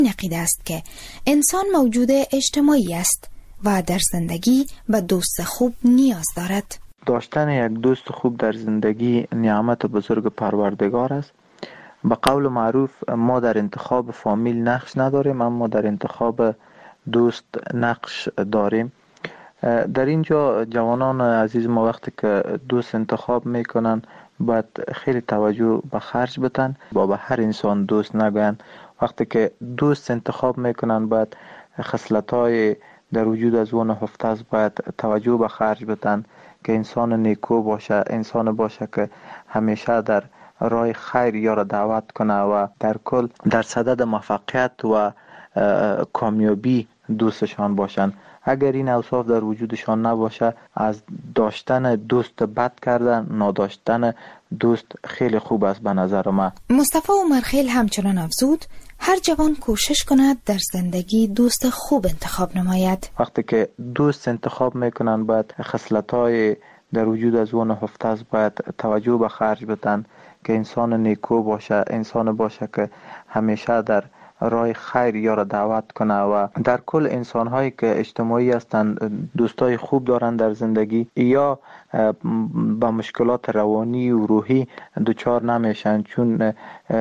عقیده است که انسان موجود اجتماعی است و در زندگی به دوست خوب نیاز دارد. داشتن یک دوست خوب در زندگی نعمت بزرگ پروردگار است. به قول معروف ما در انتخاب فامیل نقش نداریم، اما در انتخاب دوست نقش داریم. در اینجا جوانان عزیز ما وقتی که دوست انتخاب میکنن باید خیلی توجه به خرج بتن، با به هر انسان دوست نگوین. وقتی که دوست انتخاب میکنن باید خصلت‌های در وجود از اون هفته است، باید توجه به خرج بتن که انسان نیکو باشه، انسان باشه که همیشه در راه خیر یار دعوت کنه و در کل در صدد موفقیت و کامیابی دوستشان باشن. اگر این اوصاف در وجودشان نباشه، از داشتن دوست بد کردن، نداشتن دوست خیلی خوب است به نظر من. مصطفی عمرخیل همچنان افزود هر جوان کوشش کند در زندگی دوست خوب انتخاب نماید. وقتی که دوست انتخاب میکنن باید خصلت‌های در وجود از اون هفته است، باید توجه به خرج بتن که انسان نیکو باشه، انسان باشه که همیشه در راه خیر یار دعوت کنه و در کل انسان هایی که اجتماعی هستند، دوستای خوب دارن در زندگی یا با مشکلات روانی و روحی دچار نمیشن، چون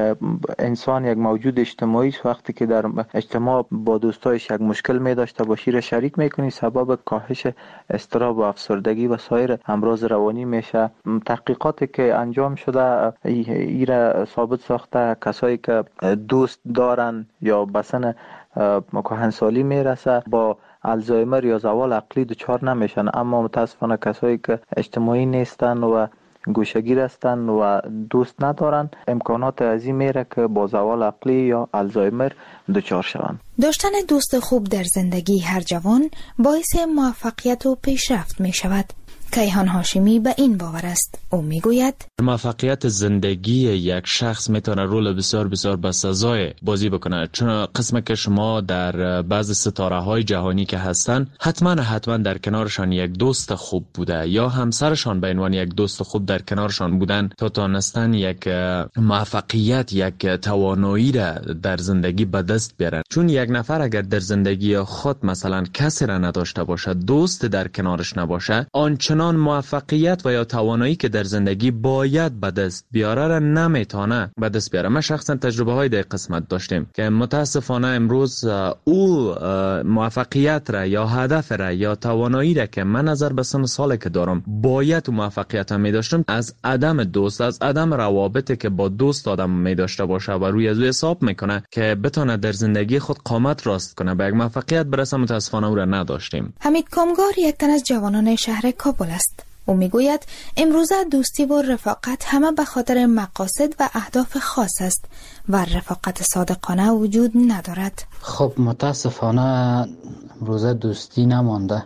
انسان یک موجود اجتماعی است. وقتی که در اجتماع با دوستایش یک مشکل می داشته باشی را شریک میکنی، سبب کاهش اضطراب و افسردگی و سایر امراض روانی میشه. تحقیقاتی که انجام شده ایره ثابت ساخته کسایی که دوست دارن یا بسن کهنسالی میرسه با الزایمر یا زوال عقلی دچار نمیشن، اما متاسفانه کسایی که اجتماعی نیستن و گوشگیر هستن و دوست ندارن امکانات عظیم میره که با زوال عقلی یا الزایمر دچار شوند. داشتن دوست خوب در زندگی هر جوان باعث موفقیت و پیشرفت می شود. کیهان هاشمی به این باور است. او میگوید موفقیت زندگی یک شخص میتونه رول بسیار بسیار بسزای بازی بکنه، چون قسمت که شما در بعض ستاره های جهانی که هستن حتما در کنارشان یک دوست خوب بوده یا همسرشان به عنوان یک دوست خوب در کنارشان بودن تا تونستن یک موفقیت، یک توانایی را در زندگی به دست بیارن. چون یک نفر اگر در زندگی خود مثلا کسی را نداشته باشه، دوست در کنارش نباشه، آنچنان موفقیت و یا توانایی که در زندگی باید به دست بیاره را نمیتونه به دست بیاره. ما شخصا تجربه های در قسمت داشتیم که متاسفانه امروز او موفقیت را یا هدف را یا توانایی را که من نظر به سن سالی که دارم باید موفقیت می داشتم، از عدم دوست، از عدم روابطی که با دوست آدم می داشته باشه و روی از او حساب میکنه که بتونه در زندگی خود قامت راست کنه به یک موفقیت برسه، متاسفانه او را نداشتیم. حمید کامگار یک تن از جوانان شهر کابل است. او میگوید امروزه دوستی و رفاقت همه به خاطر مقاصد و اهداف خاص است و رفاقت صادقانه وجود ندارد. خب متاسفانه امروزه دوستی نمانده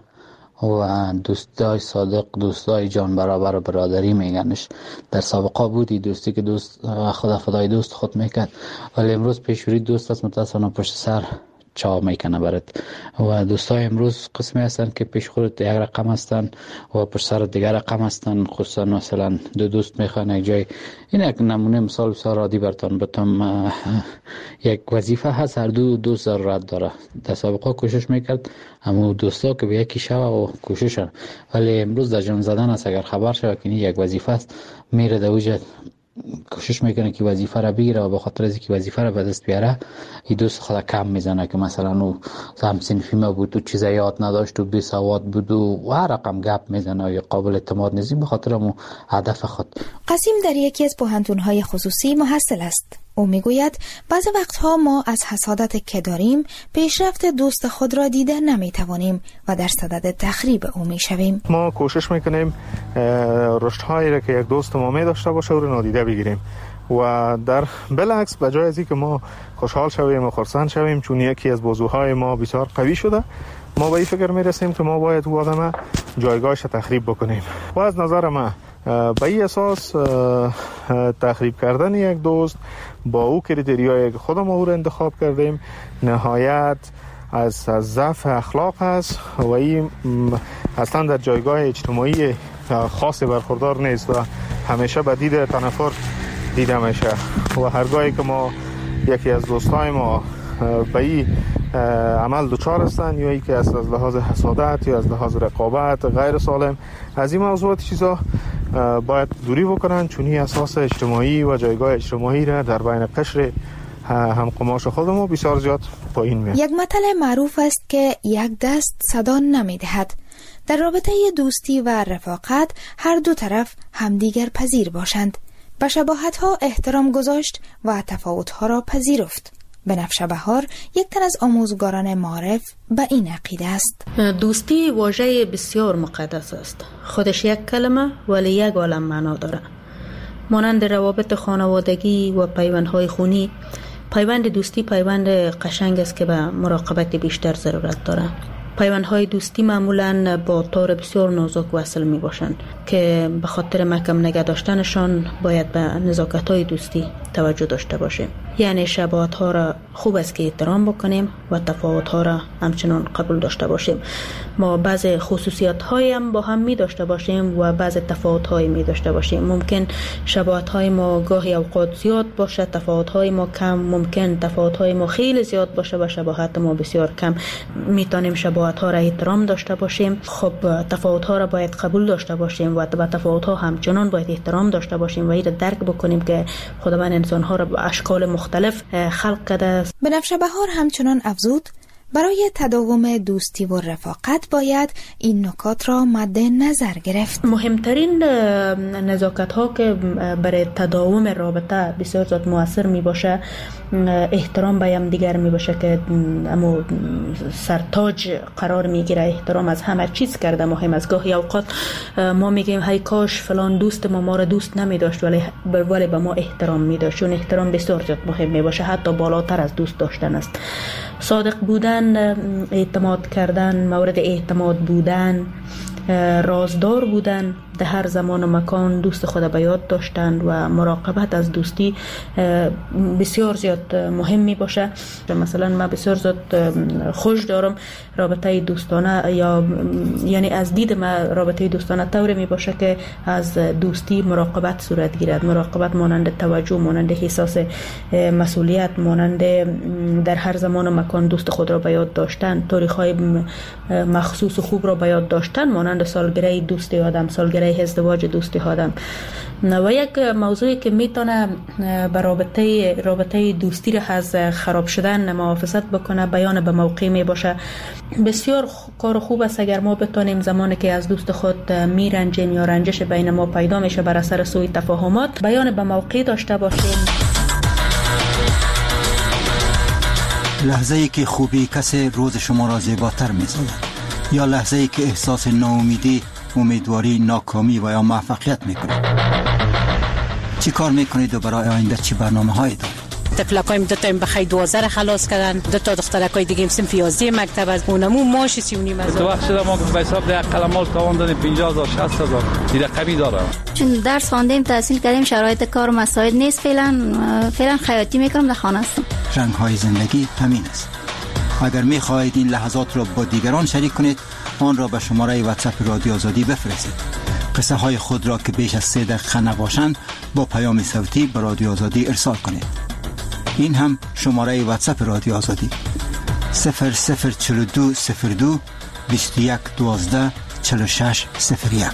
و دوستای صادق، دوستای جان برابر و برادری میگنش. در سابقه بودی دوستی که دوست خدا فدای دوست خود میکرد، ولی امروز پیشوری دوست است متاسفانه پشت سر چا میکنه برات. و دوستای امروز قسمی هستن که پیش خودت یک رقم هستن و پشت سر دیگر رقم هستن. خصوصا مثلا دو دوست میخوان یک جای، این یک نمونه مثال بسیار عادی براتون بتم. یک وظیفه هست، هر دو دوست ضرورت داره. در سابقه کوشش میکرد همو دوستا که به یکی شوه و کوششن، ولی امروز در جان زدن است. اگر خبر شوه که یک وظیفه است، میره در وجه کوشش میکنه که وظیفه را بگیره و به خاطر از اینکه وظیفه را به دست بیاره این دوست خود کم میزنه که مثلا او هم صنفی ما بود و چیزا یاد نداشت و بی سواد بود و هر رقم گپ میزنه و قابل اعتماد نیست به خاطر مو هدف خود. قاسم در یکی از پوهنتون‌های خصوصی محصل است. او میگوید بعضی وقتها ما از حسادت که داریم پیشرفت دوست خود را دیده نمیتوانیم و در صدد تخریب او میشویم. ما کوشش میکنیم رشدهایی را که یک دوست ما می داشته باشه او را نادیده بگیریم و در بالعکس به جای از اینکه ما خوشحال شویم و خرسند شویم چون یکی از بازوهای ما بسیار قوی شده، ما به این فکر میرسیم که ما باید او آدم جایگاهش تخریب بکنیم. و از نظر من به این اساس تخریب کردن یک دوست با او کریتریایی که خودم او را انتخاب کردیم نهایت از ضعف اخلاق است و این اصلا در جایگاه اجتماعی خاصی برخوردار نیست و همیشه به دید تنفر دیده میشه. و هرگاهی که ما یکی از دوستای ما به این عمل دچار هستند یا ای که از لحاظ حسادت یا از لحاظ رقابت غیر سالم، از این موضوعات چیزا باید دوری بکنن، چون اساس اجتماعی و جایگاه اجتماعی را در بین قشر هم قماش خودمون بسیار زیاد پایین میاد. یک مثل معروف است که یک دست صدا نمیدهد. در رابطه دوستی و رفاقت هر دو طرف همدیگر پذیر باشند، به شباهت‌ها احترام گذاشت و تفاوت‌ها را پذیرفت. بنفش بهار یک تن از آموزگاران معارف به این عقیده است. دوستی واژه بسیار مقدس است. خودش یک کلمه ولی یک عالم معنا داره. مانند روابط خانوادگی و پیوندهای خونی، پیوند دوستی پیوند قشنگ است که به مراقبت بیشتر ضرورت داره. پیوندهای دوستی معمولاً با طور بسیار نازک وصل می باشند که به خاطر محکم نگه داشتنشان باید به نزاکت‌های دوستی توجه داشته باشیم. یعنی شباهت‌ها را خوب است که احترام بکنیم و تفاوت‌ها را همچنان قبول داشته باشیم. ما بعض خصوصیات‌هایی هم با هم می داشته باشیم و بعض تفاوت‌هایی می داشته باشیم. ممکن شباهت‌های ما گاهی اوقات زیاد باشه، تفاوت‌های ما کم. ممکن تفاوت‌های ما خیلی زیاد باشه و شباهت ما بسیار کم. می‌تونیم شباهت‌ها را احترام داشته باشیم. خب تفاوت‌ها را باید قبول داشته باشیم و به تفاوت‌ها همچنان باید احترام داشته باشیم و این را درک بکنیم که خداوند انسان‌ها را به اشکال مختلف خلق کرده است. بنفش بهار همچنان افزود برای تداوم دوستی و رفاقت باید این نکات را مد نظر گرفت. مهمترین نزاکت ها که برای تداوم رابطه بسیار زیاد مؤثر می باشه احترام به هم دیگر می باشه که اما سرتاج قرار می گیره. احترام از همه چیز کرده مهم است. گاهی اوقات ما میگیم هی کاش فلان دوست ما را دوست نمی داشت ولی به ما احترام می داشت. چون احترام بسیار زیاد مهم می باشه، حتی بالاتر از دوست داشتن است. صادق بودن، اعتماد کردن، مورد اعتماد بودن، رازدار بودن، در هر زمان و مکان دوست خود به یاد داشتن و مراقبت از دوستی بسیار زیاد مهم می باشه. مثلا من بسیار زیاد خوش دارم رابطه دوستانه یعنی از دید من رابطه دوستانه طوری می باشه که از دوستی مراقبت صورت گیرد. مراقبت مانند توجه، مانند احساس مسئولیت، مانند در هر زمان و مکان دوست خود را به یاد داشتن، تاریخ‌های مخصوص و خوب را به یاد داشتن، مانند سالگره دوستی آدم، سالگره ازدواج دوستی آدم. و یک موضوعی که میتونه به رابطه دوستی را از خراب شدن محافظت بکنه بیان به موقع می باشه. بسیار کار خوب است اگر ما بتونیم زمانی که از دوست خود میرنجیم یا رنجش بین ما پیدا میشه بر اثر سوء تفاهمات بیان به موقع داشته باشیم. لحظه‌ای که خوبی کسی روز شما را زیباتر می‌سازد یا لحظه‌ای که احساس ناامیدی، امیدواری، ناکامی و یا موفقیت می‌کنید. چی کار می‌کنید و برای آینده چی برنامه‌هایی دارید؟ طفلکایم دو تا بخیر 12 خلاص کردن، دو تا دخترکای دیگه سنف 11 مکتب از اونمو ماش 39 هزار. تو وقت شده ما به حساب ده قلمال تاوان دادیم 50000 60000 این رقمی داره. چون درس خواندیم تحصیل کردیم شرایط کار و مساعد نیست فعلا خیاطی میکنم در خانه هستم. رنگ‌های زندگی همین است. اگر می‌خواهید این لحظات را با دیگران شریک کنید آن را به شماره واتساپ رادیو آزادی بفرستید. قصه های خود را که بیش از 3 دقیقه نباشند با پیام صوتی به رادیو آزادی ارسال کنید. این هم شماره واتساپ رادیو آزادی 004202 2112 4601.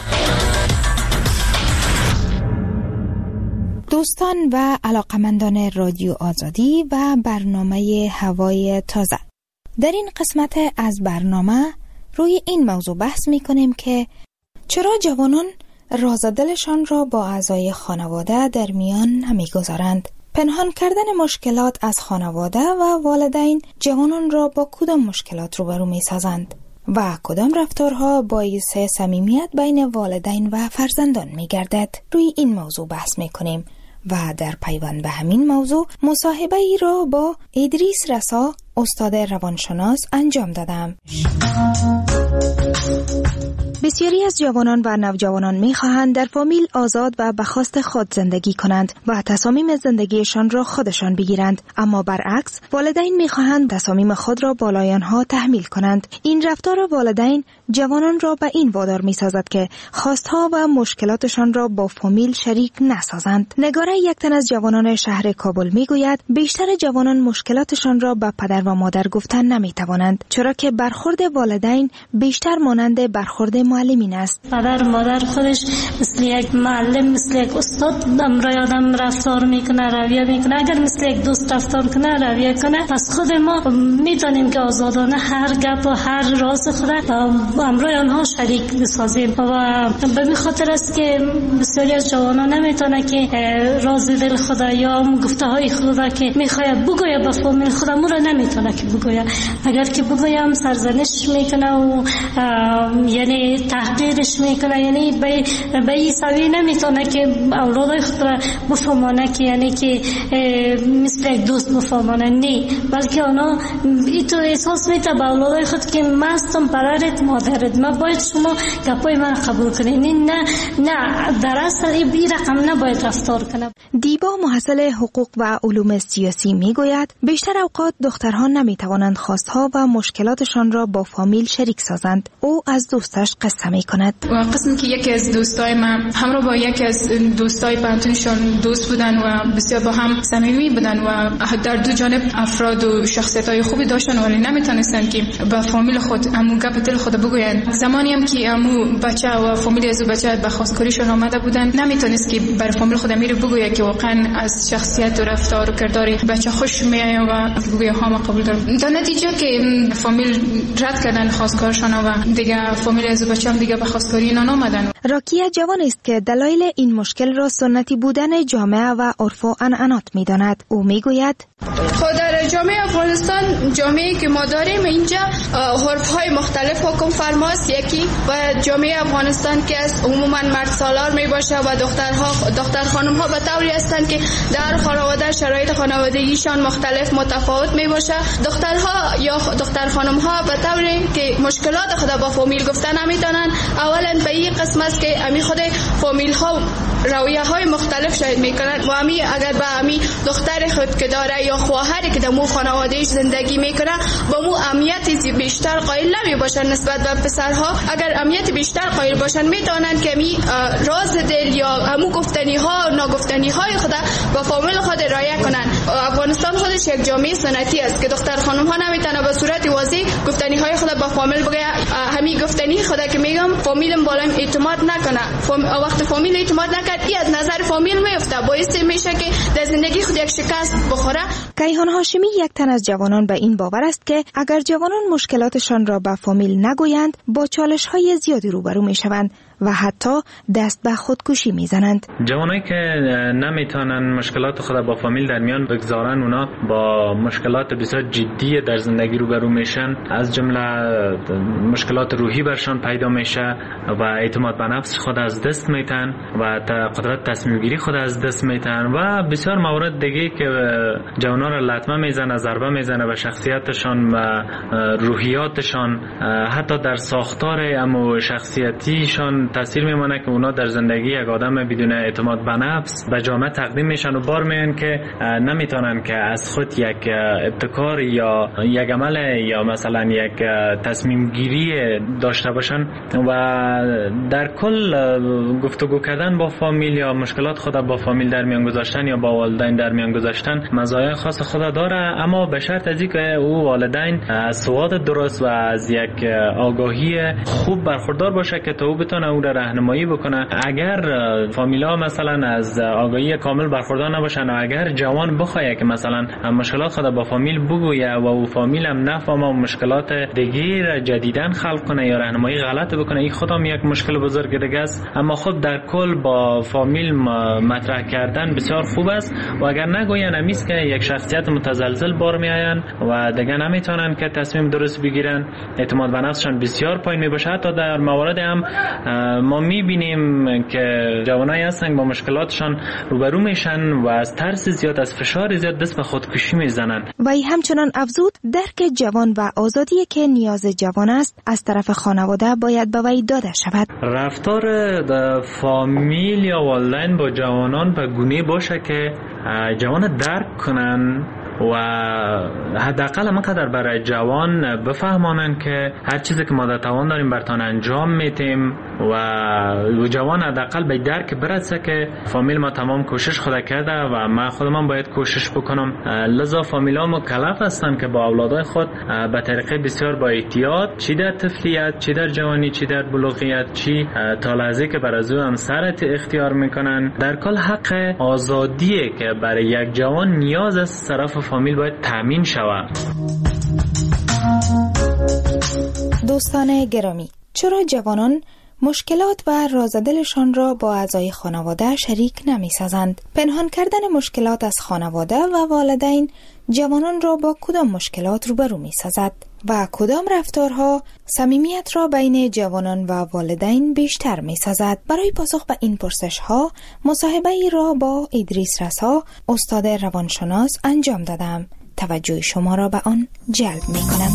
دوستان و علاقمندان رادیو آزادی و برنامه هوای تازه، در این قسمت از برنامه روی این موضوع بحث می کنیم که چرا جوانان راز دلشان را با اعضای خانواده در میان نمی گذارند. پنهان کردن مشکلات از خانواده و والدین جوانان را با کدام مشکلات روبرو می سازند و کدام رفتارها باعث صمیمیت بین والدین و فرزندان می گردد. روی این موضوع بحث می کنیم و در پیوند به همین موضوع مصاحبه ای را با ادریس رسا استاد روانشناس انجام دادم. بسیاری از جوانان و نوجوانان می‌خواهند در فامیل آزاد و به خواست خود زندگی کنند و تصامیم زندگیشان را خودشان بگیرند، اما برعکس والدین می‌خواهند تصامیم خود را بالای آنها تحمیل کنند. این رفتار والدین جوانان را به این وادار می‌سازد که خواستها و مشکلاتشان را با فامیل شریک نسازند. نگاره یک تن از جوانان شهر کابل می‌گوید بیشتر جوانان مشکلاتشان را به پدر و مادر گفتن نمی‌توانند، چرا که برخورد والدین بیشتر مانند برخورد معلمین است. پدر و مادر خودش مثل یک معلم، مثل یک استاد برای آدم رفتار میکنه، رویه میکنه. اگر مثل یک دوست رفتار کنه، رویه کنه، پس خود ما میتونیم که آزادانه هر گپ و هر راز خود امروی آنها شریک بسازیم. و به این خاطر است که بسیاری از جوانان نمیتونه که راز دل خود یا گفته های خود که میخواید بگوید به فامیل خود را نمیتونه که بگوید. اگر که بگویم سرزنش میکنه و یعنی تحقیرش میکنه، یعنی به این سوی نمیتونه که اولادای خود را بفهمانه که یعنی که مثل یک دوست بفهمانه، نه، بلکه اونا اینطور احساس میته به اولادای خود که من هستم پدرت مادرت، من باید شما گپای من قبول کنید. نه در اصل این رقم نباید رفتار کنه. دیبا محصل حقوق و علوم سیاسی میگوید بیشتر اوقات دخترها نمیتوانند خواستها و مشکلاتشان را با فامیل شریک سازند. او از دوستش قصه میکند. و قسم که یکی از دوستای من همراه با یکی از دوستای پانتونشون دوست بودن و بسیار با هم صمیمی بودن و در دو جانب افراد و شخصیت‌های خوبی داشتن، ولی نمیتونستن که با فامیل خود امو گپ دل خود بگویند. زمانی هم که امو بچه و فامیل از بچه به خواستگاریشون آمده بودن، نمیتونست که بر فامیل خود میره بگوید که واقعا از شخصیت و رفتار و کردار بچه خوش میاد و بگوید ها ما قبول دارم. در نتیجه که فامیل رد کردن خواستگارشون و دیگه فامیل از بچه هم دیگه به خواستگاری اینا نامدن. راکیه جوان است که دلایل این مشکل را سنتی بودن جامعه و عرف و عنعنات می‌داند. او میگوید خود در جامعه افغانستان، جامعه‌ای که ما داریم اینجا عرف‌های مختلف حکم فرماست. یکی و جامعه افغانستان که از عموما مرد سالار میباشه و دختر خانم‌ها به طوری هستند که در خانواده شرایط خانوادگیشان مختلف متفاوت میباشه. دخترها یا دختر خانم‌ها به طوری که مشکلات خود با فامیل گفتن نمیتونن. اولا به این قسم است که امی خود فامیل ها رویه های مختلف شاید میکنن و امی اگر به امی دختر خود که داره یا خواهری که در مو خانوادهش زندگی میکنه با مو اهمیت بیشتر قائل نمی باشن نسبت به پسرها. اگر اهمیت بیشتر قائل باشن میتونن که امی راز دل یا همو گفتنی ها ناگفتنی های خود با فامیل خود رعایت کنن. افغانستان خودش یک جامعه سنتی است که دختر خانم ها نمیتونه به صورت واضح گفتنی های خود با فامیل بگه. همین گفتنی خود که میگم فامیلم بالایم اعتماد نکنه. وقت فامیل اعتماد نکرد ای از نظر فامیل میفته، باعث میشه که در زندگی خود یک شکست بخوره. کیهان هاشمی یک تن از جوانان به این باور است که اگر جوانان مشکلاتشان را به فامیل نگویند با چالش‌های زیادی روبرو میشوند و حتی دست به خودکشی میزنند. جوانایی که نمیتونن مشکلات خود با فامیل در میان بگذارن، اونا با مشکلات بسیار جدی در زندگی روبرو میشن، از جمله مشکلات روحی برشان پیدا میشه و اعتماد به نفس خود از دست میتن و قدرت تصمیم گیری خود از دست میتن و بسیار موارد دیگه که جوانا را لطمه میزنه، ضربه میزنه به شخصیتشان و روحیاتشان، حتی در ساختار اما شخصیتیشان تاثیر میمونه که اونا در زندگی یک آدم بدون اعتماد به نفس به جامعه تقدیم میشن و بار میان که نمیتونن که از خود یک ابتکار یا یک عمل یا مثلا یک تصمیم گیری داشته باشن و در کل گفتگو کردن با فامیل یا مشکلات خود با فامیل در میان گذاشتن یا با والدین در میان گذاشتن مزایای خاص خود داره، اما به شرط از اینکه او والدین از سواد درست و از یک آگاهی خوب برخوردار باشه که تا او بتونه او را راهنمایی بکنه. اگر فامیلا مثلا از آگاهی کامل برخوردار نباشن و اگر جوان بخواد که مثلا مشکلات خود با فامیل بگویه و او فامیل هم نفهمه و مشکلات دیگه جدیدن خلق کنه یا راهنمایی غلط بکنه، این خودم یک مشکل بزرگ دیگه است. اما خب در کل با فامیل مطرح کردن بسیار خوب است و اگر نگوین همیست که یک شخصیت متزلزل بار میآین و دیگه نمیتونن که تصمیم درست بگیرن، اعتماد به نفسشان بسیار پایین میباشه. حتی در موارد هم ما میبینیم که جوانایی هستن با مشکلاتشان روبرو میشن و از ترس زیاد، از فشار زیاد دست به خودکشی میزنن. و همچنان افزود درک جوان و آزادی که نیاز جوان است از طرف خانواده باید به وی داده شود. رفتار فامیل یا والدین با جوانان به گونه باشه که جوان درک کنن و حداقل مقدر برای جوان بفهمانن که هر چیزی که ما در توان داریم برتان انجام میتیم و جوان حداقل به درک برسه که فامیل ما تمام کوشش خود کرده و من خودم باید کوشش بکنم. لذا فامیل ها مکلف هستن که با اولادای خود به طریقه بسیار با احتیاط، چی در طفلیت، چی در جوانی، چی در بلوغیت، چی تا لحظه که بر از او همسرت اختیار میکنن، در کل حق آزادیه که برای یک جوان نیاز از طرف فامیل باید تامین شود. دوستان گرامی، چرا جوانان مشکلات و رازدلشان را با اعضای خانواده شریک نمی سازند؟ پنهان کردن مشکلات از خانواده و والدین جوانان را با کدام مشکلات روبرو می سازد و کدام رفتارها صمیمیت را بین جوانان و والدین بیشتر می سازد؟ برای پاسخ به این پرسش ها مصاحبه ای را با ادریس رسا، استاد روانشناس انجام دادم. توجه شما را به آن جلب می کنم.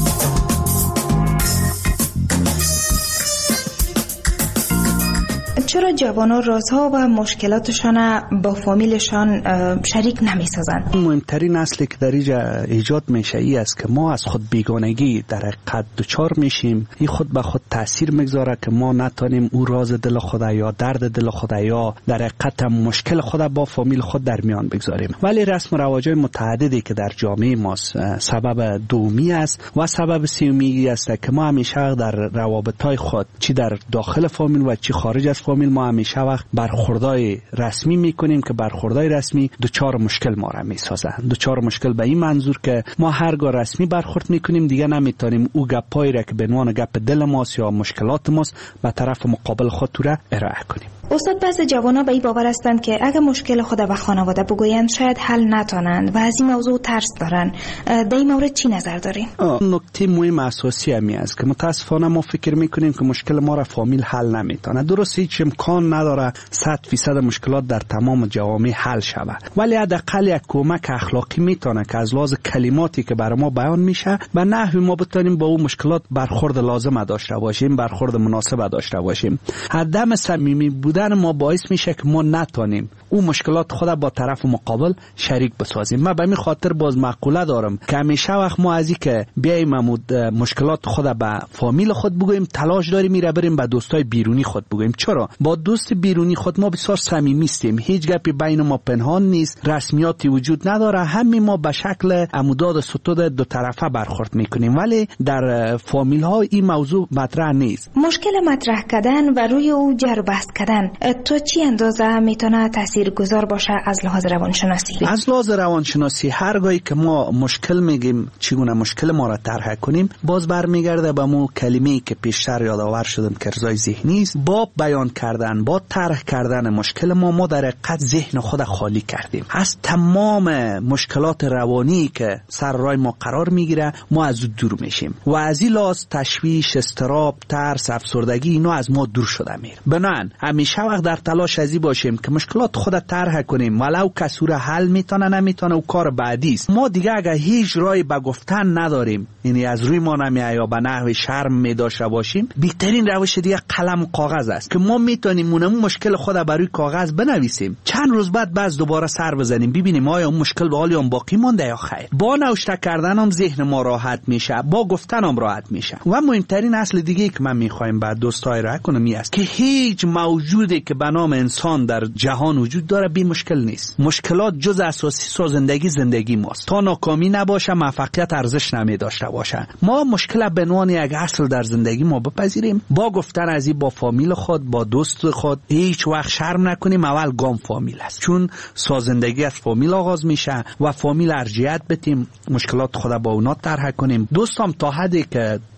چرا جوانان رازها و مشکلاتشان با فامیلشان شریک نمی سازند؟ مهمترین اصلی که در اینجا ایجاد میشه ای است که ما از خود بیگانگی در حقیقت دچار میشیم. این خود به خود تاثیر میگذاره که ما نتونیم او راز دل خود یا درد دل خود یا در حقیقت مشکل خود با فامیل خود در میان بگذاریم. ولی رسم و رواج‌های متعددی که در جامعه ما سبب دومی است و سبب سومی است که ما همیشه در روابط‌های خود چی در داخل فامیل و چی خارج از فامیل ما همیشه وقت برخوردای رسمی میکنیم که برخوردای رسمی دوچار مشکل ما را میسازه. دوچار مشکل به این منظور که ما هرگاه رسمی برخورد میکنیم دیگه نمیتونیم او گپایی را که به عنوان گپ دل ماست یا مشکلات ماست به طرف مقابل خود را ارائه کنیم. استاد، بعضی جوانا به این باور هستند که اگر مشکل خود به خانواده بگویند شاید حل نتونند و از این موضوع ترس دارن. در این مورد چی نظر دارین؟ نکته مهم اساسی همی است که متاسفانه ما فکر میکنیم که مشکل ما را فامیل حل نمیتونه. درست هیچ امکان نداره 100% مشکلات در تمام جوامع حل شود، ولی حداقل یک کمک اخلاقی میتونه که از لحاظ کلماتی که برای ما بیان میشه به نحوی ما بتونیم با اون مشکلات برخورد لازم داشته باشیم، برخورد مناسب داشته باشیم. عدم صمیمی بودن ما باعث میشه که ما نتونیم اون مشکلات خود با طرف مقابل شریک بسازیم. من به این خاطر باز مقوله دارم که همیشه وقت ما از این که بیایم مشکلات خود به فامیل خود بگوییم تلاش داریم میره بریم به دوستای بیرونی خود بگوییم. چرا؟ با دوست بیرونی خود ما بسیار صمیمی هستیم، هیچ گپی بین ما پنهان نیست، رسمیاتی وجود نداره، همین ما به شکل عموداد ستود دو طرفه برخورد میکنیم. ولی در فامیل ها این موضوع مطرح نیست. مشکل مطرح کردن و روی او جر بحث کردن تو چی اندازه میتونه تاثیرگذار باشه از لحاظ روانشناسی؟ از لحاظ روانشناسی هرگاهی که ما مشکل میگیم چگونه مشکل ما را طرح کنیم باز برمیگرده به مو کلمه‌ای که پیشتر یادآور شدم که ارضای ذهنی است. با بیان کردن، با طرح کردن مشکل ما در حقیقت ذهن خود خالی کردیم از تمام مشکلات روانی که سر راه ما قرار میگیره. ما از او دور میشیم و از این لحاظ تشویش، اضطراب، ترس، افسردگی اینا از ما دور شده میره. بنابراین همیشه وقت در تلاش ازی باشیم که مشکلات خود طرح کنیم، ولو کسور حل میتونه نمیتونه و کار بعدی است. ما دیگه اگه هیچ راهی به گفتن نداریم، یعنی از روی ما نمیاد یا به نحو شرم میداشته باشیم، بهترین روش دیگه قلم و کاغذ است که ما میتونیم اون مشکل خود بر روی کاغذ بنویسیم، چند روز بعد باز دوباره سر بزنیم ببینیم آیا اون مشکل به حال باقی مونده یا خیر. با نوشته کردن هم ذهن ما راحت میشه، با گفتن هم راحت میشه. و مهمترین اصل دیگه که من میخوایم بعد دوستای را کنم است که هیچ موجودی که به نام انسان در جهان وجود داره بی مشکل نیست. مشکلات جز اساسی سازندگی زندگی ماست. تا ناکامی نباشه موفقیت ارزش نمی داشته باشه. ما مشکل به عنوان یک اصل در زندگی ما بپذیریم، با گفتن از این با فامیل خود، با دوست خود هیچ وقت شرم نکنیم. اول گام فامیل است، چون سازندگی از فامیل آغاز میشه و فامیل ارجحیت بدیم، مشکلات خود با اونا طرح کنیم. دوستام تا حدی که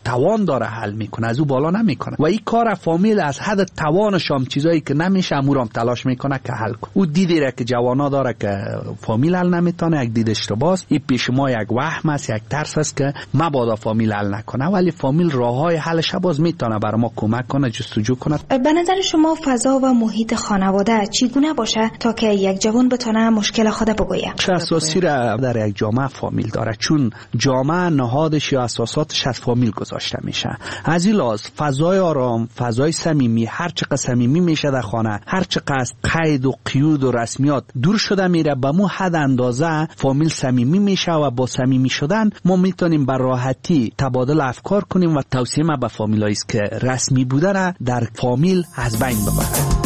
توان داره حل میکنه، از او بالا نمیکنه. و این کار فامیل از حد توانش هم چیزایی که نمیشه امورم تلاش میکنه که حل کنه. او دیدی را که جوانا داره که فامیل حل نمیتونه، یک دید اشتباهه. این پیش ما یک وهم است، یک ترس است که مبادا فامیل حل نکنه، ولی فامیل راههای حلش باز میتونه برای ما کمک کنه، جستجو کنه. به نظر شما فضا و محیط خانواده چگونه باشه تا که یک جوان بتونه مشکل خود بگویه؟ چه اساسی را در یک جامعه فامیل داره، چون جامعه نهادش یا اساساتش از فامیل گذاشته میشه. از این لحاظ فضای آرام، فضای صمیمی، هر چقدر صمیمی میشه در خانه، هر چقدر از قید و قیود و رسمیات دور شده میره، به مو حد اندازه فامیل صمیمی میشه و با صمیمی شدن ما میتونیم بر راحتی تبادل افکار کنیم و توصیه ما به فامیلایی است که رسمی بودن در فامیل از بین ببره.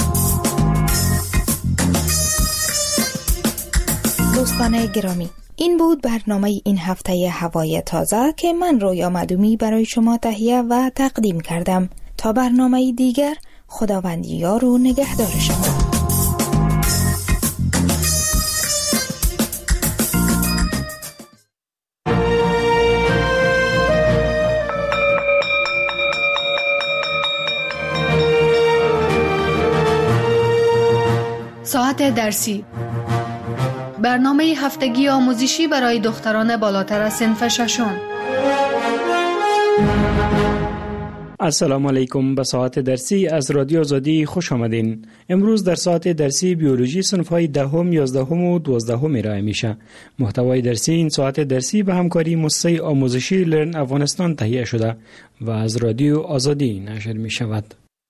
دوستان گرامی، این بود برنامه این هفته هوای تازه که من رویا مدومی برای شما تهیه و تقدیم کردم. تا برنامه دیگر، خداوند یار و نگهدار شما. ساعت درسی، برنامه هفتگی آموزشی برای دختران بالاتر از صنف ششم. السلام علیکم. به ساعت درسی از رادیو آزادی خوش آمدین. امروز در ساعت درسی بیولوژی صنف‌های 10، 11 و 12 ارائه میشه. محتوای درسی این ساعت درسی به همکاری مؤسسه آموزشی لرن افغانستان تهیه شده و از رادیو آزادی نشر می شود.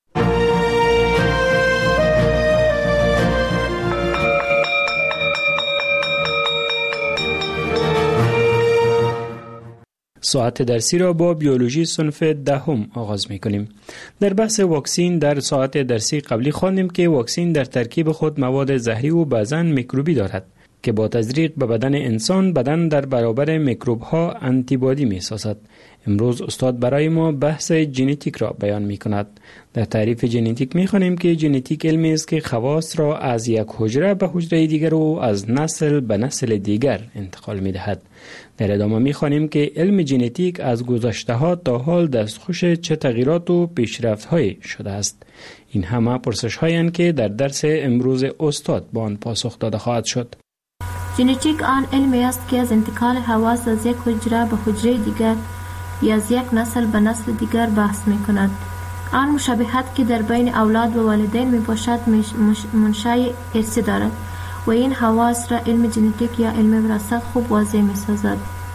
ساعت درسی را با بیولوژی صنف 10 آغاز می کنیم. در بحث واکسین در ساعت درسی قبلی خواندیم که واکسین در ترکیب خود مواد زهری و بعضاً میکروبی دارد که با تزریق به بدن انسان بدن در برابر میکروب ها آنتیبادی می سازد. امروز استاد برای ما بحث ژنتیک را بیان می کند. در تعریف ژنتیک می خوانیم که ژنتیک علمی است که خواص را از یک حجره به حجره دیگر و از نسل به نسل دیگر انتقال می دهد. در ادامه می خوانیم که علم ژنتیک از گذشته ها تا حال دستخوش چه تغییرات و پیشرفت هایی شده است. این همه پرسش هایی که در درس امروز استاد با آن پاسخ داده خواهد شد. ژنتیک آن علمی است که از انتقال حواس از یک حجره به حجره دیگر یا از یک نسل به نسل دیگر بحث می کند. آن مشابهت که در بین اولاد و والدین می باشد منشأ ارثی دارد و این حواس را علم ژنتیک یا علم وراثت خوب واضح می سازد.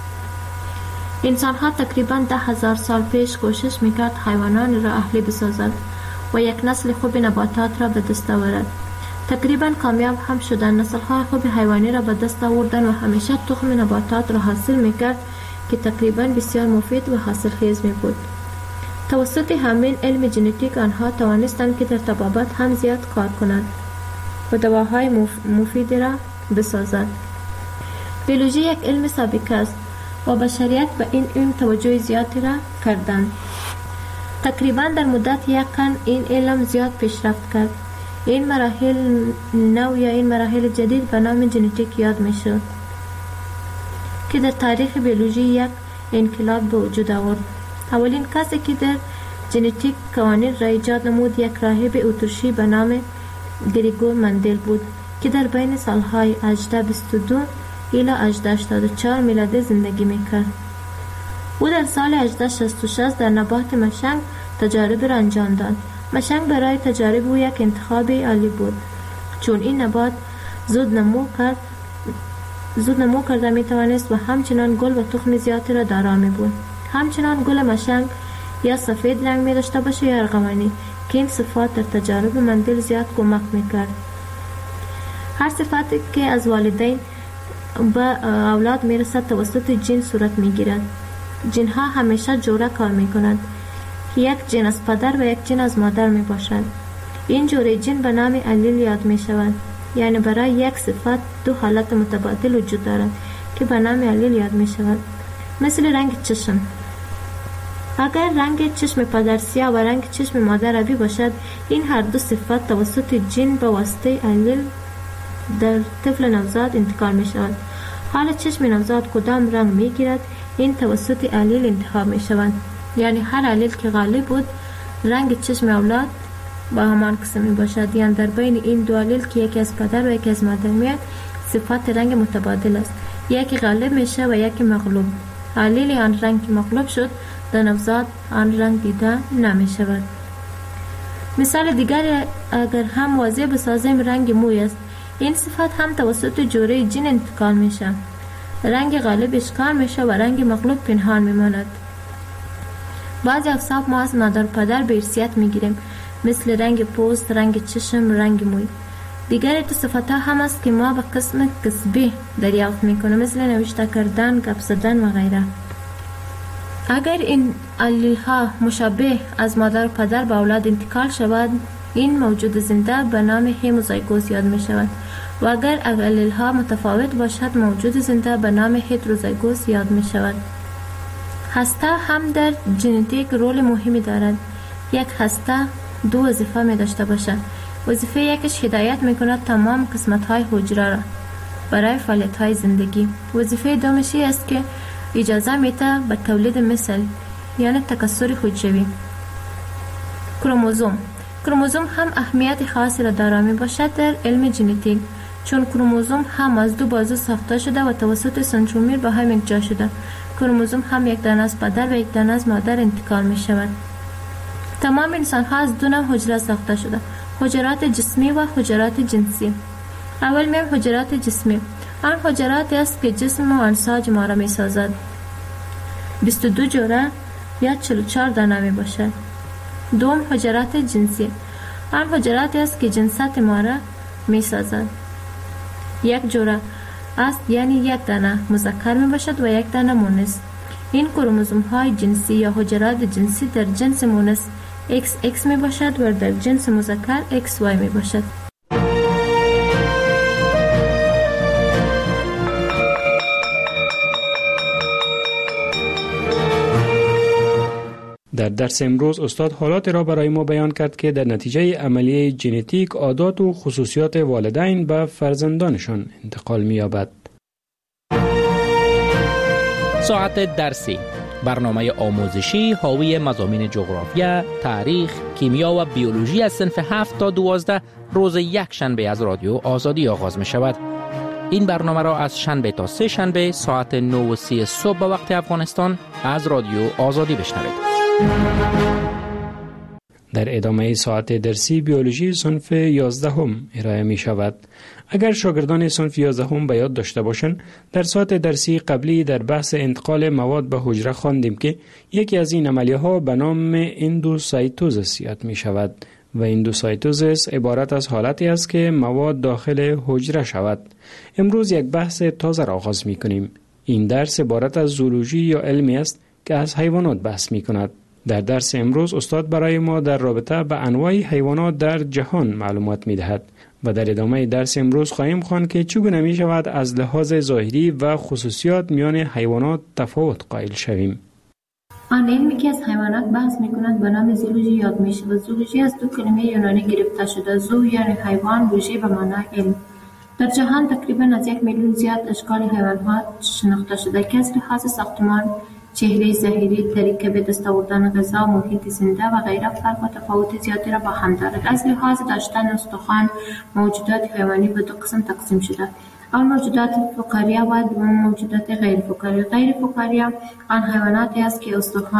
انسان ها تقریباً 10,000 سال پیش کوشش می کرد حیوانان را اهلی بسازد و یک نسل خوب نباتات را به دست آورد. تقریباً کامیاب هم شدن. نسل های خوب حیوانی را به دست آوردن و همیشه تخم نباتات را حاصل می کرد که تقریباً بسیار مفید و حاصلخیز می بود. توسط همین علم ژنتیک آنها توانستند که در طبابت هم زیاد کار کنند و دواهای مفیدی را بسازند. بیولوژی یک علم سابقه است و بشریت به این علم توجه زیادی را کردند. تقریباً در مدت یک قرن این علم زیاد پیشرفت کرد. این مراحل نو یا این مراحل جدید به نام ژنتیک یاد می شد که در تاریخ بیولوژی یک انقلاب به وجود آورد. اولین کسی که در ژنتیک قوانین را ایجاد نمود یک راهب اتریشی به نام گریگور مندل بود که در بین سالهای 1822 الی 1884 میلادی زندگی میکرد. او در سال 1866 در نبات مشنگ تجارب را انجام داد. مشنگ برای تجارب او یک انتخاب عالی بود چون این نبات زود نمو کرده می توانست و همچنان گل و تخم زیادی را دارا می بود. همچنان گل مشنگ یا سفید رنگ می داشته باشه یا ارغوانی که این صفات در تجارب مندل زیاد کمک می کرد. هر صفاتی که از والدین به اولاد می رسد توسط جین صورت می گیرد. جین ها همیشه جوره کار می کنند. یک جین از پدر و یک جین از مادر می باشد. این جوره جین به نام الیل یاد می شود. یعنی برای یک صفت دو حالت متبادل وجود دارد که به نام الیل یاد می شود. مثل رنگ چشم. اگر رنگ چشم پدر سیاه و رنگ چشم مادر آبی باشد، این هر دو صفت توسط جین به واسطه الیل در طفل نوزاد انتقال می شود. حال چشم نوزاد کدام رنگ می گیرد، این توسط الیل انتخاب می شود. یعنی هر علیل که غالب بود رنگ چشم اولاد با همان قسم می باشد. یعنی در بین این دو علیل که یکی از پدر و یکی از مادر میاد صفات رنگ متبادل است، یکی غالب میشه و یکی مغلوب. علیل آن رنگ که مغلوب شد در نوزاد آن رنگ دیده نمی شود. مثال دیگر اگر هم واضح بسازیم رنگ موی است، این صفت هم توسط جوره جین انتقال میشه. رنگ غالب اشکال میشه و رنگ مغلوب پنهان میماند. بعضی اوصاف ما از مادر و پدر به ارثیت میگیریم، مثل رنگ پوست، رنگ چشم، رنگ موی. دیگر تو صفت ها هم است که ما به قسم کسبی دریافت میکنیم، مثل نوشته کردن، گپ زدن و غیره. اگر این علیل ها مشابه از مادر و پدر به اولاد انتقال شود، این موجود زنده به نام هموزایگوس یاد می شود و اگر علیل ها متفاوت باشد موجود زنده به نام هتروزایگوس یاد می شود. هسته هم در ژنتیک رول مهمی دارد. یک هسته دو وظیفه می داشته باشد. وظیفه یکش هدایت می کند تمام قسمت های حجره را برای فعالیت های زندگی. وظیفه دومش است که اجازه میده به تولید مثل، یعنی تکثر حجروی. کروموزوم هم اهمیت خاصی را دارا می باشد در علم ژنتیک، چون کروموزوم هم از دو بازو ساخته شده و توسط سنترومیر به هم یکجا شده. کروموزوم هم یک دانه از پدر و یک دانه از مادر انتقال می شود. تمام انسان ها از دو نوع حجره ساخته شده، حجرات جسمی و حجرات جنسی. اول میم حجرات جسمی. آن حجراتی است که جسم و انساج ما را می سازد. 22 جوره یا 44 دانه می باشد. دوم حجرات جنسی. آن حجراتی است که جنسات ما را می سازد. یک جوره است، یعنی یک دانه مذکر می باشد و یک دانه مؤنث. این کروموزوم های جنسی یا حجرات جنسی در جنس مؤنث XX می باشد و در جنس مذکر XY می باشد. در درس امروز استاد حالات را برای ما بیان کرد که در نتیجه عملیه ژنتیک عادات و خصوصیات والدین به فرزندانشان انتقال می‌یابد. ساعت درسی، برنامه آموزشی حاوی مضامین جغرافیا، تاریخ، کیمیا و بیولوژی از صنف 7 تا 12 روز یک شنبه از رادیو آزادی آغاز می شود. این برنامه را از شنبه تا سه شنبه ساعت 9:30 صبح به وقت افغانستان از رادیو آزادی بشنوید. در ادامه ساعت درسی بیولوژی صنف 11 ارائه می شود. اگر شاگردان صنف 11 به یاد داشته باشند، در ساعت درسی قبلی در بحث انتقال مواد به حجره خواندیم که یکی از این عملیه ها به نام اندوسایتوزیس یاد می شود و اندوسایتوزیس عبارت از حالتی است که مواد داخل حجره شود. امروز یک بحث تازه را آغاز می کنیم. این درس عبارت از زولوژی یا علمی است که از حیوانات بحث می کند. در درس امروز استاد برای ما در رابطه به انواع حیوانات در جهان معلومات می دهد و در ادامه درس امروز خواهیم خواند که چگونه می شود از لحاظ ظاهری و خصوصیات میان حیوانات تفاوت قائل شویم. آن علمی که از حیوانات بحث می کند به نام زولوژی یاد می شود. زولوژی از دو کلمه یونانی گرفته شده. زو یعنی حیوان، لوژی به معنای علم. در جهان تقریبا از 1 میلیون زیاد اشکال حیوانات شناخته شده که از لحاظ ساختمان، چهره ظاهری، طریقه به دست آوردن غذا، محیط زنده و غیره فرق و تفاوت زیادی را با هم دارد. از لحاظ داشتن استخوان، موجودات حیوانی به دو قسم تقسیم شده. اول موجودات فقاریه و دوم موجودات غیر فقاریه. غیر فقاریه آن حیواناتی است که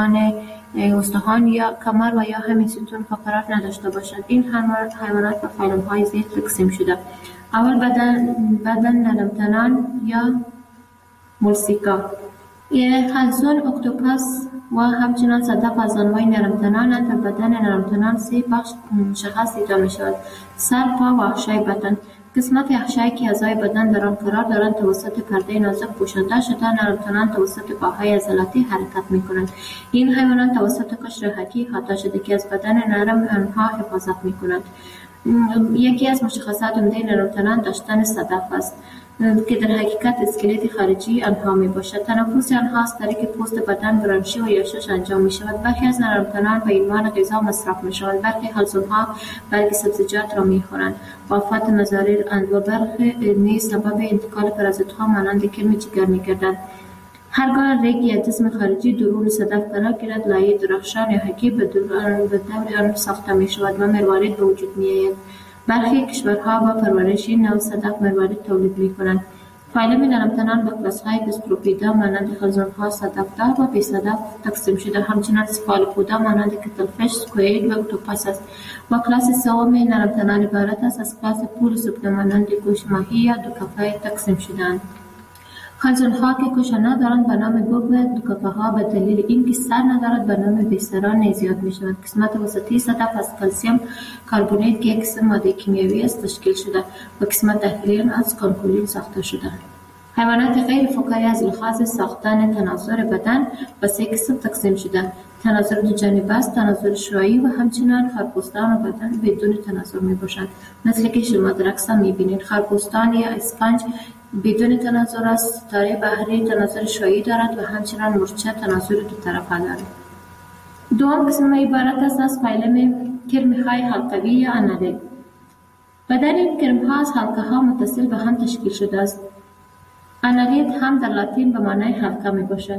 استخوان یا کمر و یا همین ستون فقرات نداشته باشد. این حیوانات به فیلم‌های زیر تقسیم شده. اول بدن نرمتنان یا مولسکا، حلزون، اکتوپس و همچنان صدف از انواع نرمتنان. در بدن نرمتنان 3 بخش مشخص دیده می شود: سر، پا و احشای بدن. قسمت احشایی که اعضای بدن در آن قرار دارند توسط پرده نازک پوشانده شده. نرمتنان توسط پاهای عضلاتی حرکت می کنند. این حیوانات توسط قشر حکی احاطه شده که از بدن نرم آنها حفاظت می کنند. یکی از مشخصات عمده نرمتنان داشتن صدف است که در حقیقت اسکلت خارجی آنها می باشد. تنفس آنها از طریق پوست بدن، برانشی و یاشش انجام می شود. برخی از نرمتنان به عنوان غذا مصرف می شوند. برخی حلزونها برگ سبزیجات را می خورند. وفات مضارر اند و برخی نیز سبب انتقال پرازیت‌ها مانند کرم جگر می گردند. هرگاه ریگ یا جسم خارجی درون صدف قرار گیرد، لایه درخشان یا حکی به دور آن ساخته می شود و مروارید به وجود می آید. برخی کشورها با پرورش این نوع صدف مروارید تولید می کنند. فایلم نرمتنان به کلاس‌های گستروپیدا مانند خلزون‌ها صدف‌دار و بی صدف تقسیم شده. همچنین سفالوپودا مانند کتلفش، سکوئید و اکتوپاس است. و کلاس سوم نرمتنان عبارت است از کلاس پول سوپنا مانند گوش ماهی یا دوکافه تقسیم شده‌اند. خلزون‌ها که کوشه ندارند به نام گوگ و دوکافه‌ها به دلیل اینکه سر ندارد به نام بیسرا نیز یاد می‌شود. قسمت وسطی صدف از کلسیم کربونیت که یک قسم ماده کیمیایی است تشکیل شده و قسمت داخلی از کانکولین ساخته شده. حیوانات غیر فقاری از لحاظ ساختن تناسر بدن به 3 قسم تقسیم شده: تناسر دو جانبه است، تناسر شعاعی و همچنین خرپوستان و بدن بدون تناسر می باشد. مثل که شما در عکس می بینید، خرپوستان یا اسفنج بدون تناسر است، ستاره بحری تناسر شعاعی دارد و همچنین مورچه تناسر دو طرفه دارد. دوم قسم عبارت است از فایلم کرم‌های حلقوی یا آنالیت. بدن این کرم‌ها از حلقه‌ها متصل به هم تشکیل شده است. آنالیت هم در لاتین به معنای حلقه می باشد.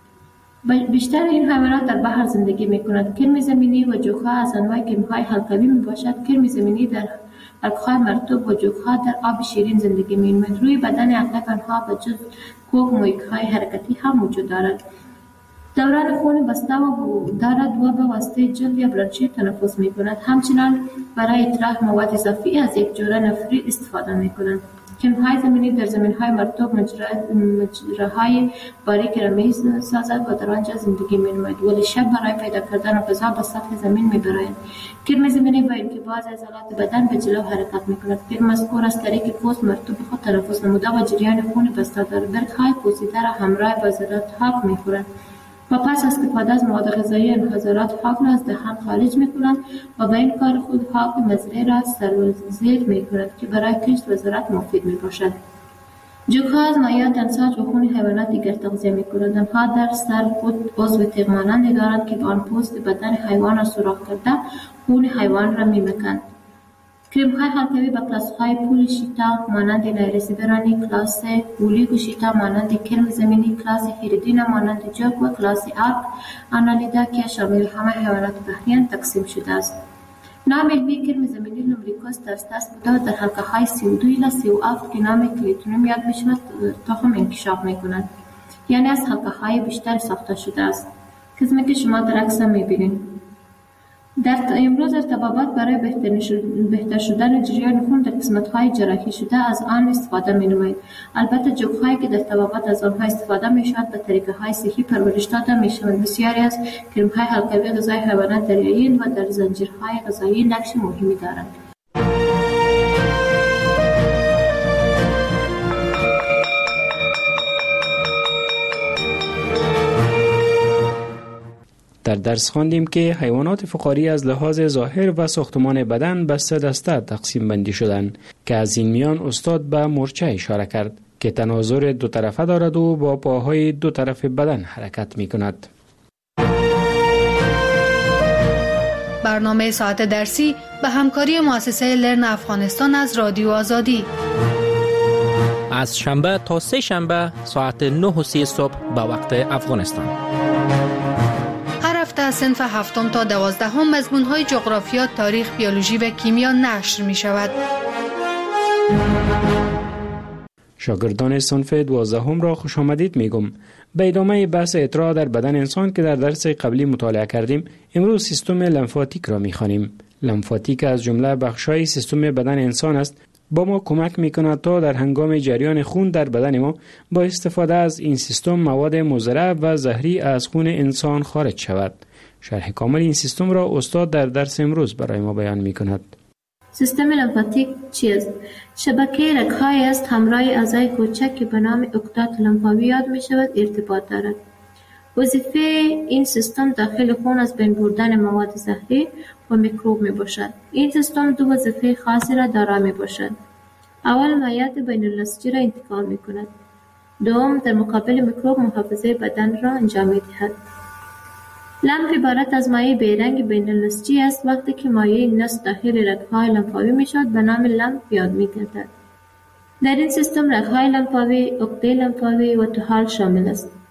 بیشتر این حیوانات در بحر زندگی می کنند. کرم زمینی و جوخه از انواع کرم‌های حلقوی می باشد. کرم زمینی در حلقه‌های مرطوب و جوخه در آب شیرین زندگی می کنند. روی بدن اغلب آنها به جز کوک مویک‌های حرکتی هم وجود دارد. دوران خون بسته دارد و به واسطه جلد یا برانچه تنفس می کند. همچنین برای اطراح مواد اضافی از یک جوره نفری استفاده می کنند. کرم‌های زمینی در زمین‌های مرطوب مجراهای باریک را می‌سازد و در آنجا زندگی می‌نماید، ولی شب برای پیدا کردن غذا به سطح زمین می‌برند. کرم زمینی با اینکه بعض عضلات بدن به جلو حرکت می‌کند، کرم مذکور از طریق پوست مرطوب خود تنفس نموده و جریان خون بسته در برگ‌های پوسیده را همراه با عضلات حاک می‌خورند و پس استفاده از مواد غذایی انحصارات حاک را از دهان خارج می‌کنند و با این کار خود حاک مزرعه را سرازیر می‌کند که برای کشت و زراعت مفید می‌باشد. جوک‌ها از مایعات امساج و خون حیوانات دیگر تغذیه می‌کنند. آنها در سر خود عضو تیغ مانندی دارند که با آن پوست بدن حیوان را سوراخ کرده خون حیوان را می‌مکند. کرم‌های حلقوی به کلاس‌های پول شیتا مانند نایرسیبرانی، کلاس پولیگو شیتا مانند کرم زمینی، کلاس هیریدینا مانند جوک و کلاس آرک آنالیدا که شامل همه حیوانات بحریان تقسیم شده است. نام علمی کرم زمینی لومبریکوس ترستس بوده و در حلقه‌های 32 الی 37 که نام کلیتونوم یاد می‌شود تخم انکشاف می‌کند، یعنی از حلقه‌های بیشتر ساخته شده است. قسمی که شما در عکس می‌بینید. امروز ارتباطات برای بهتر شدن جریان خون در قسمت‌های جراحی شده از آن استفاده می‌نماید. البته جوک‌هایی که در طبابت از آنها استفاده می‌شود به طریقه‌های صحی پرورش داده می‌شوند. بسیاری از کرم‌های حلقوی غذای حیوانات دریایی و در زنجیرهای غذایی نقش مهمی دارند. در درس خواندیم که حیوانات فقاری از لحاظ ظاهر و ساختمان بدن به 3 دسته تقسیم بندی شدند که از این میان استاد به مورچه اشاره کرد که تناظر دو طرفه دارد و با پاهای دو طرف بدن حرکت می کند. برنامه ساعت درسی به همکاری مؤسسه لرن افغانستان از رادیو آزادی از شنبه تا 3 شنبه ساعت 9:30 صبح به وقت افغانستان. هفته صنف 7 تا 12 مضمون‌های جغرافیا، تاریخ، بیولوژی و کیمیا نشر می‌شود. شاگردان صنف 12 را خوش آمدید میگم. به ادامه بحث اطراع در بدن انسان که در درس قبلی مطالعه کردیم، امروز سیستم لمفاتیک را می‌خوانیم. لمفاتیک از جمله بخش‌های سیستم بدن انسان است. با ما کمک می‌کند تا در هنگام جریان خون در بدن ما با استفاده از این سیستم مواد مضر و زهری از خون انسان خارج شود. شرح کامل این سیستم را استاد در درس امروز برای ما بیان می‌کند. سیستم لمفاتیک چیست؟ شبکه رگ‌هایی است همراه اعضای کوچک که به نام اکتات لمفاوی یاد می‌شود ارتباط دارد. وظیفه این سیستم داخل خون از بین بردن مواد زهری و میکروب می باشد. این سیستم 2 وظیفه خاصی را دارا می باشد. اول مایعات بین النسجی را انتقال می کند. دوم در مقابل میکروب محافظه بدن را انجام می دهد. لمف عبارت از مایع بیرنگ بین النسجی است. وقتی که مایع نسج داخل رگ‌های لمفاوی می شود به نام لمف یاد می گردد. در این سیستم رگ‌های لمفاوی، عقده لمفاوی و طحال شامل است.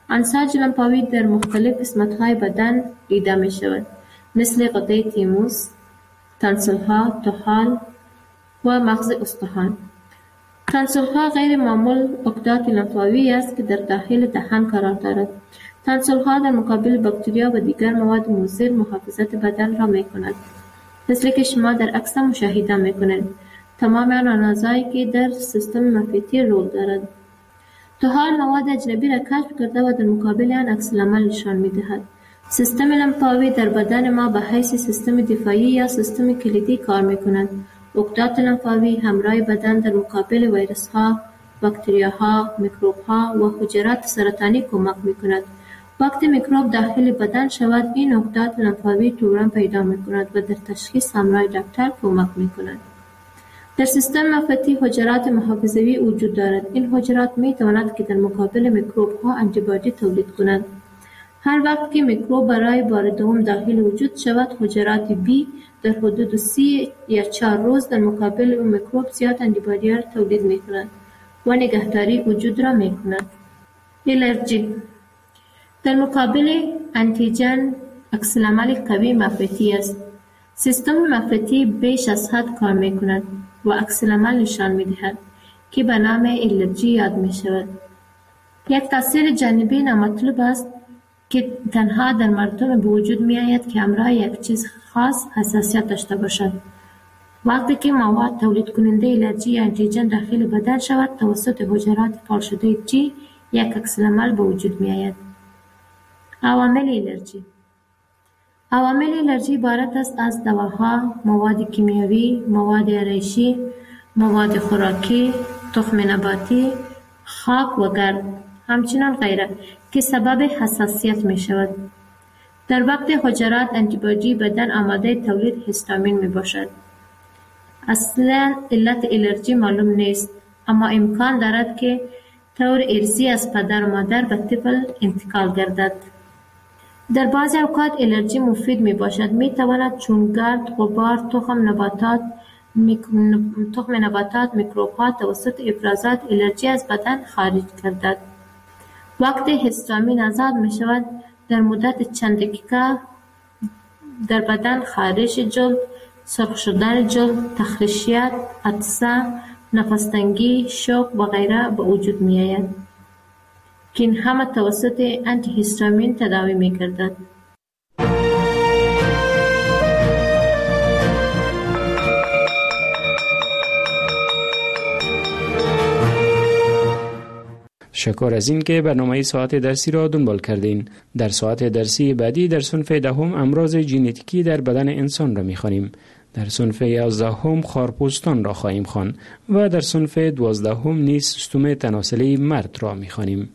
انساج لمفاوی در مختلف قسمت‌های بدن دیده می‌شود، مثل غده تیموس، تانسل‌ها، طحال و مغز استخوان. تانسل‌ها غیر معمول عقدات لمفاوی است که در داخل دهان قرار دارد. تانسل‌ها در مقابل باکتریا و دیگر مواد مضر محافظت بدن را می‌کند. مثل که شما در عکس مشاهده می‌کنید، تمام آن اعضایی که در سیستم منفعتی رول دارد. طحال مواد اجنبی را کشف کرده و در مقابل آن عکس‌العمل نشان می‌دهد. سیستم لمفاوی در بدن ما به حیث سیستم دفاعی یا سیستم کلیدی کار می‌کند. عقدات لمفاوی همراه بدن در مقابل ویروس‌ها، باکتریاها، میکروب‌ها و حجرات سرطانی کمک می‌کند. وقتی میکروب داخل بدن شود، این عقدات لمفاوی تورم پیدا می‌کند و در تشخیص همراه دکتر کمک می‌کند. در سیستم منفعتی حجرات محافظوی وجود دارد. این حجرات می‌توانند که در مقابل میکروب‌ها آنتیبادی تولید کنند. هر وقت که میکروب برای بار دوم داخل وجود شود، حجرات بی در حدود 3 یا 4 روز در مقابل اون میکروب زیاد آنتیبادی را تولید می‌کنند و نگهداری وجود را می‌کند. الرژی در مقابل انتیجن عکس‌العمل قوی منفعتی است. سیستم منفعتی بیش از حد کار می‌کند و عکس‌العمل نشان می‌دهد که به نام الرژی یاد می‌شود. یک تاثیر جانبی نامطلوب است که تنها در مردم به وجود می‌آید که همراه یک چیز خاص حساسیت داشته باشد. وقتی که مواد تولید کننده الرژی یا انتیجن داخل بدن شود، توسط حجرات فعال شده جی یک عکس‌العمل به وجود می‌آید. عوامل الرژی. عوامل الرژی عبارت است از دواها، مواد کیمیاوی، مواد آرایشی، مواد خوراکی، تخم نباتی، خاک و گرد، همچنین غیره که سبب حساسیت می شود. در وقت حجرات آنتیبادی بدن آماده تولید هیستامین می باشد. اصلا علت الرژی معلوم نیست، اما امکان دارد که طور ارثی از پدر و مادر به طفل انتقال گردد. در بعضی اوقات الرژی مفید می باشد. می تواند چون گرد، غبار، تخم نباتات، میکروب ها توسط افرازات الرژی از بدن خارج گردد. وقتی هیستامین آزاد می شود، در مدت چند دقیقه در بدن خارش جلد، سرخ شدن جلد، تخریشیت، عطسه، نفس شوک و غیره به وجود می آید که این همه توسط آنتی هیستامین تداوی می گردد. شکر از این که برنامه ساعت درسی را دنبال کردین. در ساعت درسی بعدی در صنف 10 امراض ژنتیکی در بدن انسان را می‌خوانیم. در صنف 11 خارپوستان را خواهیم خواند و در صنف 12 نیز سیستم تناسلی مرد را می‌خوانیم.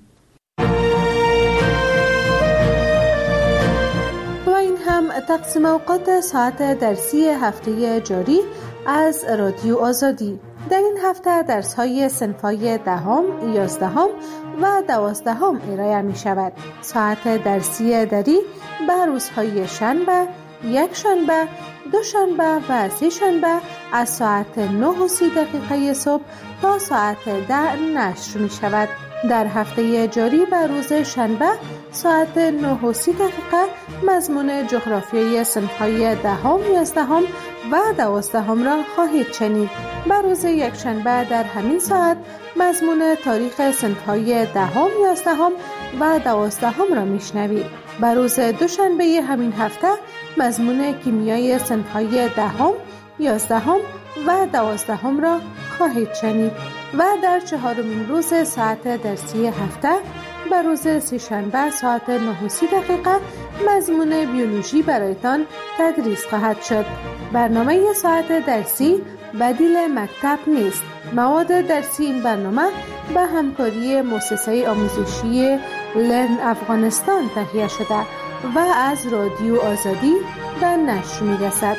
و این هم تقسیم اوقات ساعت درسی هفته جاری از رادیو آزادی. در این هفته درس‌های صنف‌های 10، 11 و 12 ارائه می شود. ساعت درسی دری به روزهای شنبه، یک شنبه، دو شنبه و سه شنبه از ساعت 9:30 صبح تا ساعت 10 نشر می شود. در هفته جاری به روز شنبه ساعت 9:30 مضمون جغرافیای صنف‌های 10، 11 و 12 را خواهید شنید. به روز یک شنبه در همین ساعت مضمون تاریخ صنف‌های 10، 11 و 12 را میشنوید. به روز دوشنبه همین هفته مضمون کیمیای صنف‌های 10، 11 و 12 را خواهید شنید و در 4مین روز ساعت درسی هفته به روز سه‌شنبه ساعت 9:30 مضمون بیولوژی برایتان تدریس خواهد شد. برنامه ساعت درسی بدیل مکتب نیست. مواد درسی این برنامه به همکاری مؤسسه آموزشی لرن افغانستان تهیه شده و از رادیو آزادی به نشر می‌رسد.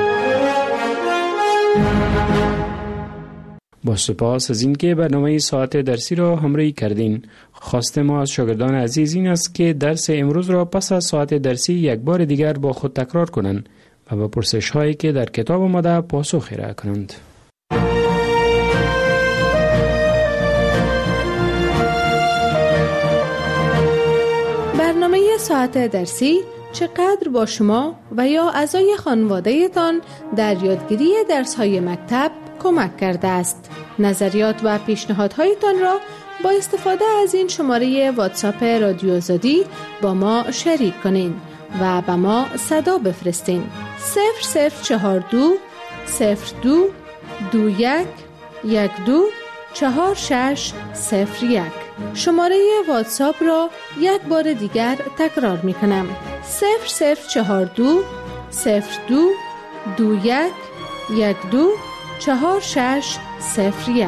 با سپاس از اینکه برنامه ساعت درسی را همراهی کردین. خواست ما از شاگردان عزیز این است که درس امروز را پس از ساعت درسی یک بار دیگر با خود تکرار کنند و به پرسش هایی که در کتاب آمده پاسخ ارائه کنند. ساعت درسی چقدر با شما و یا اعضای خانواده‌تان در یادگیری درس‌های مکتب کمک کرده است. نظریات و پیشنهادهایتان را با استفاده از این شماره واتساپ رادیو آزادی با ما شریک کنین و به ما صدا بفرستین. 0042 02 21 12 4601. شماره واتساپ را یک بار دیگر تکرار می کنم. 0042 02 21 12 4601.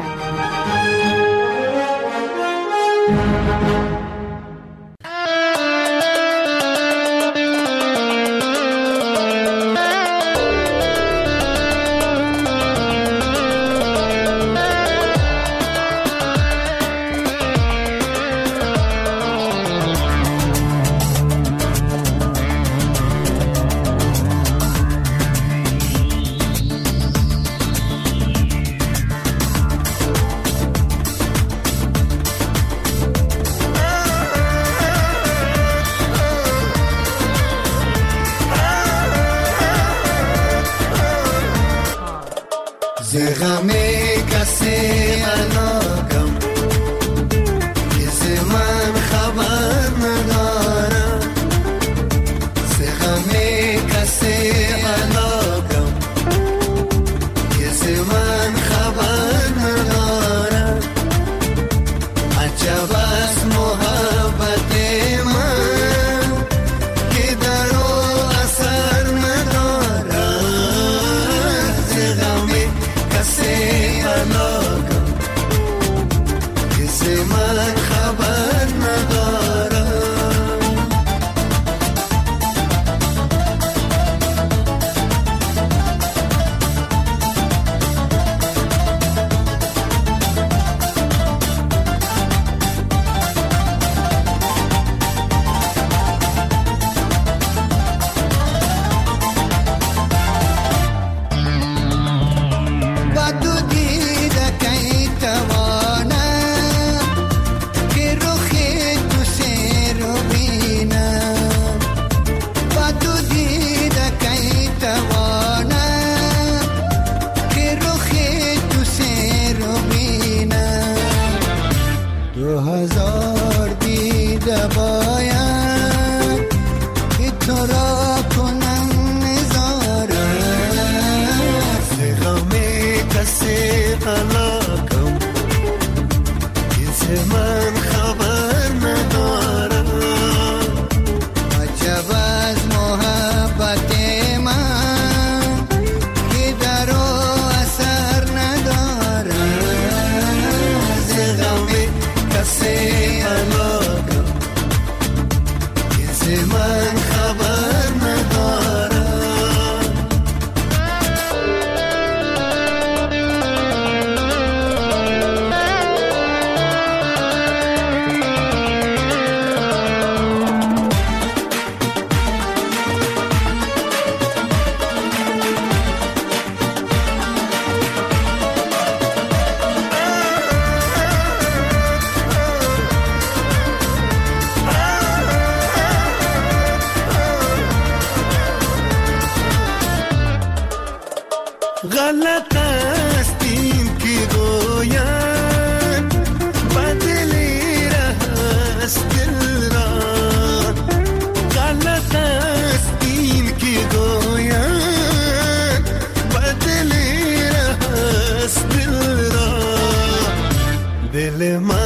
غلط است این که گوید بدلی است دل را، غلط است این که گوید بدلی است دل را، دل من